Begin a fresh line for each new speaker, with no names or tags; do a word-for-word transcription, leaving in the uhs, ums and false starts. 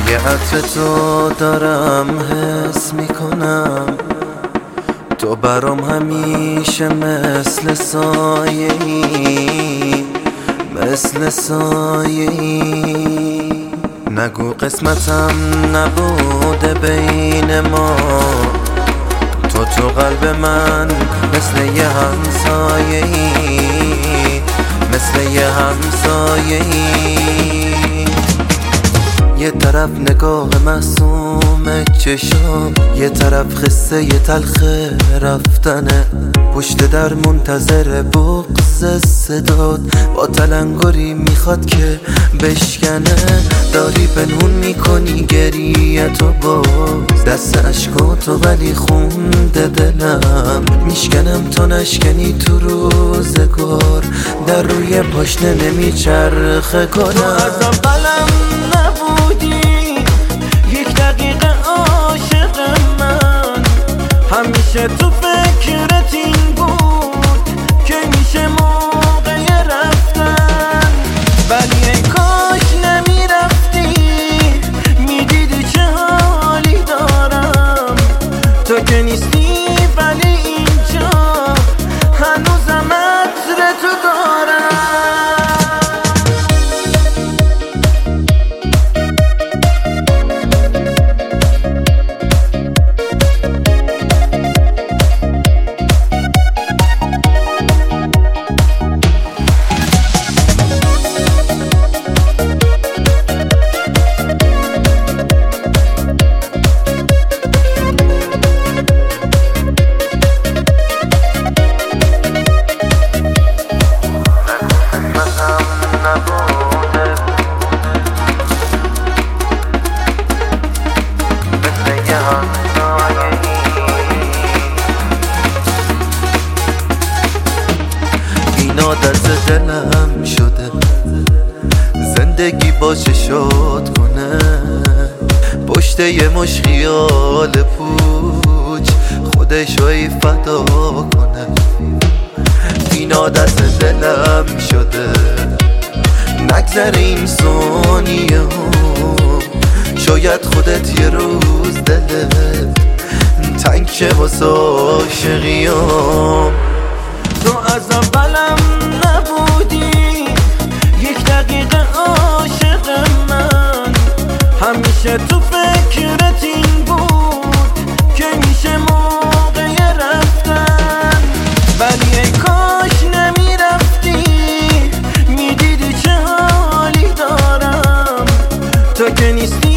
بوی عطر تو دارم حس میکنم، تو برام همیشه مثل سایه‌ای، مثل سایه‌ای. نگو قسمتم نبوده بین ما، تو تو قلب من مثل یه همسایه‌ای، مثل یه همسایه‌ای. یه طرف نگاه معصوم چشام، یه طرف قصه یه تلخ رفتنه، پشت در منتظر بغض صدات، با تلنگری میخواد که بشکنه. داری پنهون میکنی گریه تو باز، دست عشقاتو ولی خونده دلم، میشکنم تو نشکنی تو روزگار، در روی پاشنه نمیچرخه گلم. تو از اولم نبودی یک دقیقه عاشق من، همیشه تو فکرت این بود که میشه موقع رفتن، ولی ای کاش نمیرفتی، میدیدی چه حالی دارم. تو که نیستی ولی اینجا هنوزم عطر تو دارم. این عادت دلم شده زندگی باشه شاد کنه، پشت یه مش خیال پوچ خودشوی فدا کنه. این عادت دلم شده نگذر این ثانیه ها، شاید خودت یه روز دلت تنگ شه واسه عاشقیام. تو از اولم نبودی یک دقیقه عاشق من، همیشه تو فکرت این بود که میشه موقع رفتن، ولی ای کاش نمیرفتی، میدیدی چه حالی دارم. تو که نیستی